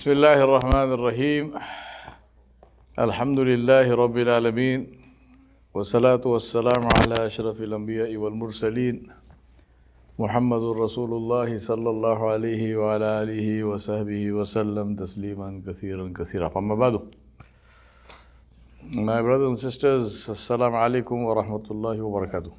بسم الله الرحمن الرحيم الحمد لله رب العالمين والصلاة والسلام على أشرف الأنبياء والمرسلين محمد رسول الله صلى الله عليه وعلى آله وصحبه وسلم تسليما كثيرا أما بعد. My brothers and sisters, Assalamu alaikum wa rahmatullahi wa barakatuh.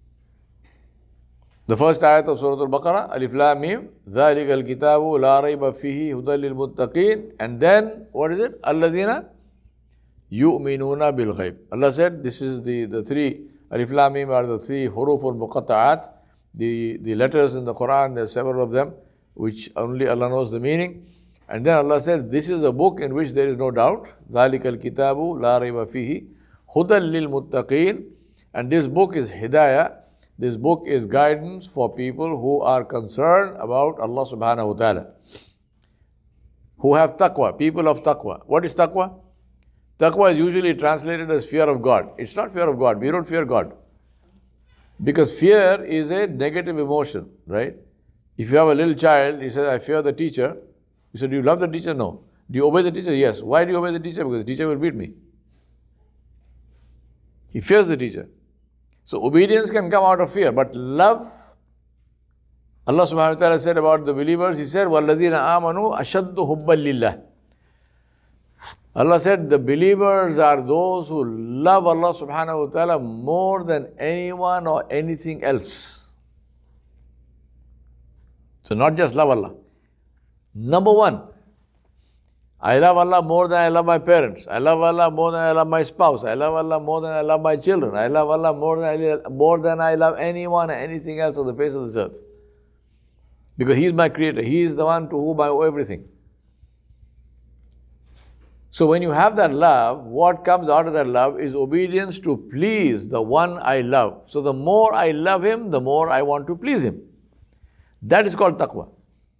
The first ayat of Surah Al-Baqarah, Alif Lam Mim, ذَلِكَ الْكِتَابُ لَا رَيْبَ فِيهِ هُدًى لِلْمُتَّقِينَ. And then, what is it? الَّذِينَ يُؤْمِنُونَ بِالْغَيْبِ. Allah said, this is the three, Alif Lam Mim are the three huruf al-muqatta'at, the letters in the Quran, there are several of them, which only Allah knows the meaning. And then Allah said, this is a book in which there is no doubt. ذَلِكَ الْكِتَابُ لَا رَيْبَ فِيهِ هُدًى لِلْمُتَّقِينَ. And this book is hidayah. This book is guidance for people who are concerned about Allah subhanahu wa ta'ala. Who have taqwa, people of taqwa. What is taqwa? Taqwa is usually translated as fear of God. It's not fear of God. We don't fear God. Because fear is a negative emotion, right? If you have a little child, he says, I fear the teacher. You say, do you love the teacher? No. Do you obey the teacher? Yes. Why do you obey the teacher? Because the teacher will beat me. He fears the teacher. So obedience can come out of fear, but love, Allah subhanahu wa ta'ala said about the believers, He said, وَالَّذِينَ آمَنُوا أَشَدُّ حُبًّا لِلَّهِ. Allah said, the believers are those who love Allah subhanahu wa ta'ala more than anyone or anything else. So not just love Allah. Number one, I love Allah more than I love my parents. I love Allah more than I love my spouse. I love Allah more than I love my children. I love Allah more than I love anyone or anything else on the face of this earth. Because He is my creator. He is the one to whom I owe everything. So when you have that love, what comes out of that love is obedience to please the one I love. So the more I love Him, the more I want to please Him. That is called taqwa.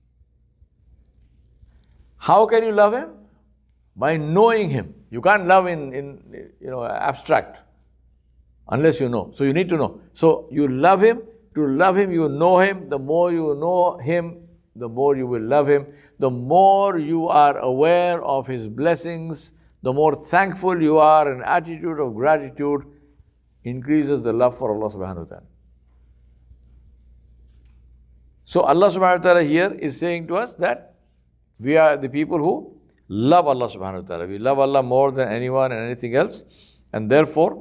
How can you love Him? By knowing Him. You can't love in abstract unless you know. So you need to know. So you love Him. To love Him, you know Him. The more you know Him, the more you will love Him. The more you are aware of His blessings, the more thankful you are, an attitude of gratitude increases the love for Allah subhanahu wa ta'ala. So Allah subhanahu wa ta'ala here is saying to us that we are the people who love Allah subhanahu wa ta'ala. We love Allah more than anyone and anything else. And therefore,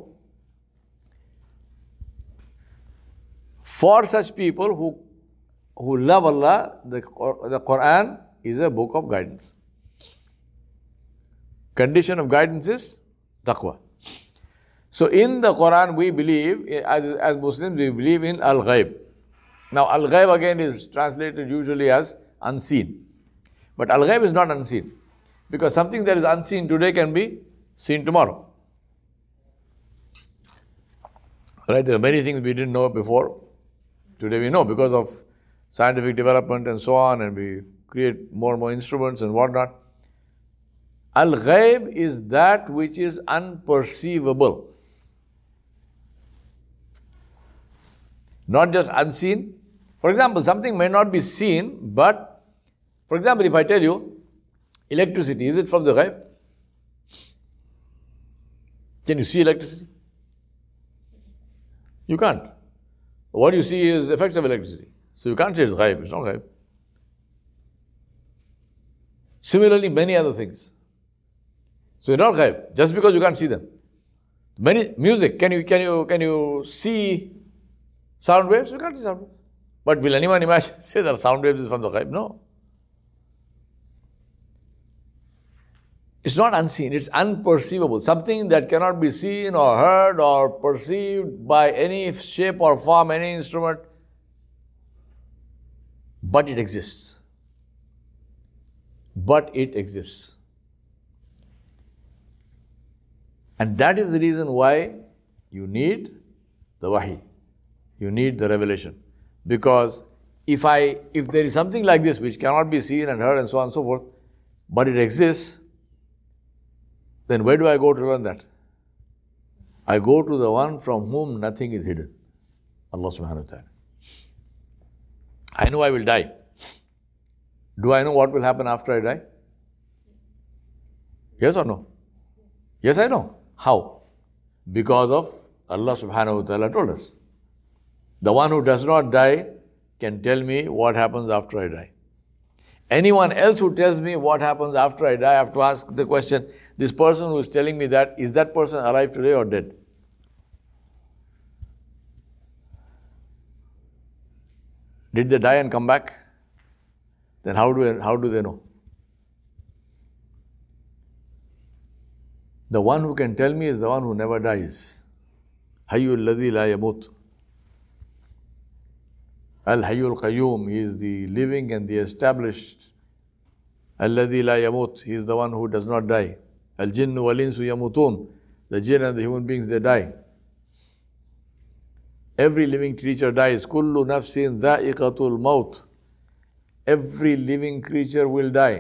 for such people who love Allah, the Quran is a book of guidance. Condition of guidance is taqwa. So in the Quran we believe, as Muslims, we believe in Al-Ghaib. Now Al-Ghaib again is translated usually as unseen. But Al-Ghaib is not unseen. Because something that is unseen today can be seen tomorrow. Right? There are many things we didn't know before. Today we know because of scientific development and so on, and we create more and more instruments and whatnot. Al-Ghaib is that which is unperceivable. Not just unseen. For example, something may not be seen, but for example, if I tell you, electricity, is it from the ghaib? Can you see electricity? You can't. What you see is effects of electricity. So you can't say it's ghaib, it's not ghaib. Similarly, many other things. So it's not ghaib, just because you can't see them. Music, can you see sound waves? You can't see sound waves. But will anyone say that sound waves is from the ghaib? No. It's not unseen, it's unperceivable. Something that cannot be seen or heard or perceived by any shape or form, any instrument. But it exists. But it exists. And that is the reason why you need the wahi. You need the revelation. Because if there is something like this which cannot be seen and heard and so on and so forth, but it exists, then where do I go to learn that? I go to the one from whom nothing is hidden. Allah subhanahu wa ta'ala. I know I will die. Do I know what will happen after I die? Yes or no? Yes, I know. How? Because of Allah subhanahu wa ta'ala told us. The one who does not die can tell me what happens after I die. Anyone else who tells me what happens after I die, I have to ask the question, this person who is telling me that, is that person alive today or dead? Did they die and come back? Then how do they know? The one who can tell me is the one who never dies. Hayyul ladhi la yamut. Al-Hayyul Qayyum, he is the living and the established. Alladhi la yamut, he is the one who does not die. Al-Jinnu wal-Insu yamutun, the jinn and the human beings, they die. Every living creature dies. Kullu nafsin dha'iqatul maut. Every living creature will die.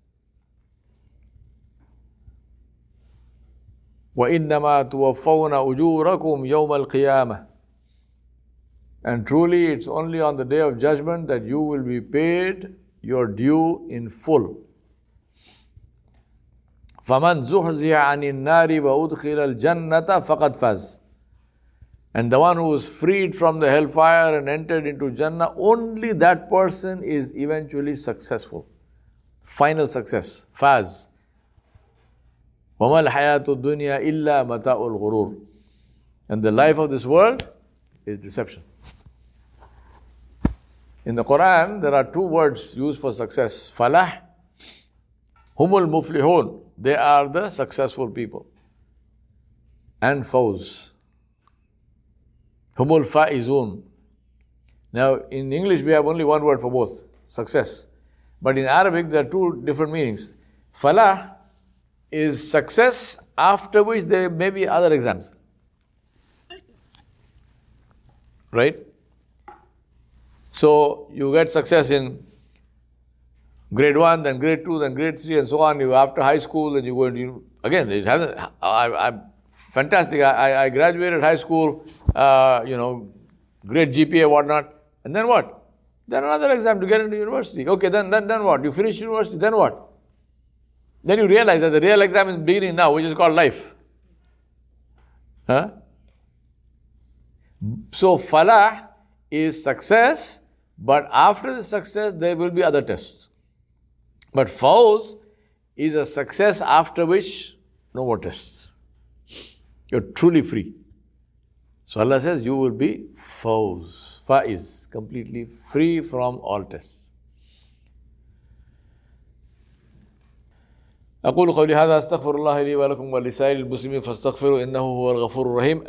وَإِنَّمَا تُوَفَّوْنَ أُجُورَكُمْ يَوْمَ الْقِيَامَةِ. And truly, it's only on the day of judgment that you will be paid your due in full. فَمَنْ زُحْزِحَ عَنِ النَّارِ وَأُدْخِلَ الْجَنَّةَ فَقَدْ فَازَ. And the one who is freed from the hellfire and entered into Jannah, only that person is eventually successful. Final success. Faz. وَمَا الْحَيَاةُ الدُّنْيَا إِلَّا مَتَاءُ الْغُرُورِ. And the life of this world is deception. In the Quran, there are two words used for success. Falah, humul muflihun. They are the successful people. And fawz. Humul faizun. Now, in English, we have only one word for both. Success. But in Arabic, there are two different meanings. Falah is success, after which there may be other exams. Right? So, you get success in grade 1, then grade 2, then grade 3 and so on. You after high school, then you go into, again, it hasn't, I'm fantastic. I graduated high school, great GPA, whatnot. And then what? Then another exam to get into university. Okay, then what? You finish university, then what? Then you realize that the real exam is beginning now, which is called life. Huh? So, falah is success, but after the success, there will be other tests. But fawz is a success after which no more tests. You're truly free. So Allah says you will be fawz, faiz, completely free from all tests. أقول قولي هذا أستغفر الله لي ولكم ولسائر المسلمين فاستغفروا إنه هو الغفور الرحيم.